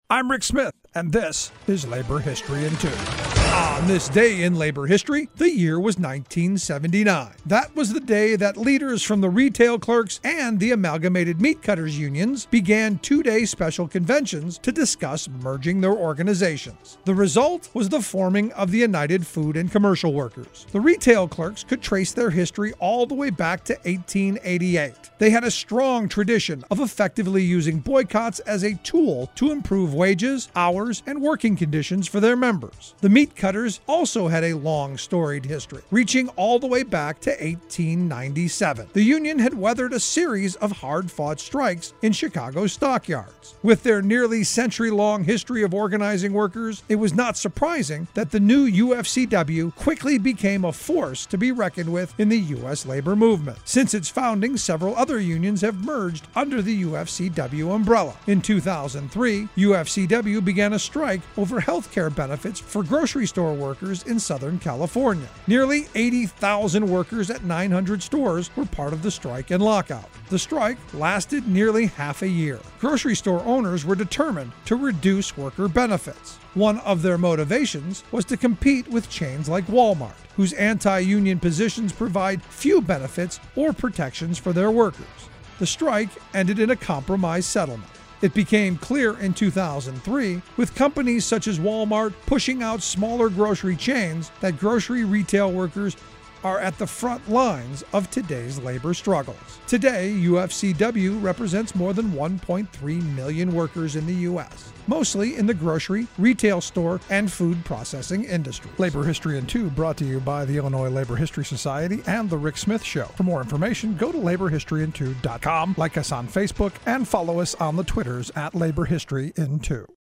I'm Rick Smith, and this is Labor History in 2. On this day in labor history, the year was 1979. That was the day that leaders from the retail clerks and the amalgamated meat cutters unions began two-day special conventions to discuss merging their organizations. The result was the forming of the United Food and Commercial Workers. The retail clerks could trace their history all the way back to 1888. They had a strong tradition of effectively using boycotts as a tool to improve wages, hours, and working conditions for their members. The meat cutters also had a long storied history, reaching all the way back to 1897. The union had weathered a series of hard-fought strikes in Chicago stockyards. With their nearly century-long history of organizing workers, it was not surprising that the new UFCW quickly became a force to be reckoned with in the U.S. labor movement. Since its founding, several other unions have merged under the UFCW umbrella. In 2003, UFCW began a strike over health care benefits for grocery store workers in Southern California. Nearly 80,000 workers at 900 stores were part of the strike and lockout. The strike lasted nearly half a year. Grocery store owners were determined to reduce worker benefits. One of their motivations was to compete with chains like Walmart, whose anti-union positions provide few benefits or protections for their workers. The strike ended in a compromise settlement. It became clear in 2003, with companies such as Walmart pushing out smaller grocery chains, that grocery retail workers are at the front lines of today's labor struggles. Today, UFCW represents more than 1.3 million workers in the U.S., mostly in the grocery, retail store, and food processing industry. Labor History in 2 brought to you by the Illinois Labor History Society and The Rick Smith Show. For more information, go to laborhistoryin2.com, like us on Facebook, and follow us on the Twitters at Labor History in 2.